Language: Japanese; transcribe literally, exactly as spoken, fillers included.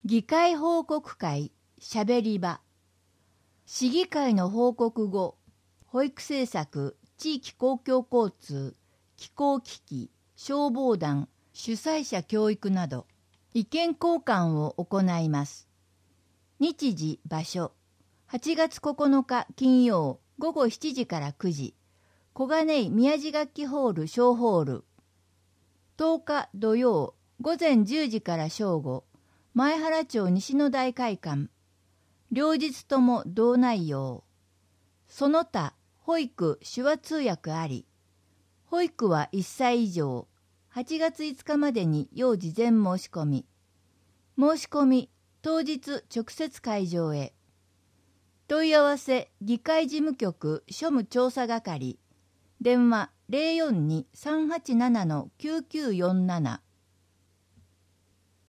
議会報告会しゃべり場。市議会の報告後、保育政策、地域公共交通、気候危機、消防団、主催者教育など、意見交換を行います。日時、場所、はちがつここのか金曜午後しちじからくじ、小金井宮地楽器ホール小ホール。とおか土曜午前じゅうじから正午、前原町西の大会館。両日とも同内容。その他、保育手話通訳あり。保育はいっさい以上。はちがついつかまでに要事前申し込み。申し込み、当日直接会場へ。問い合わせ、議会事務局庶務調査係。電話 ゼロよんに さんはちなな きゅうきゅうよんなな。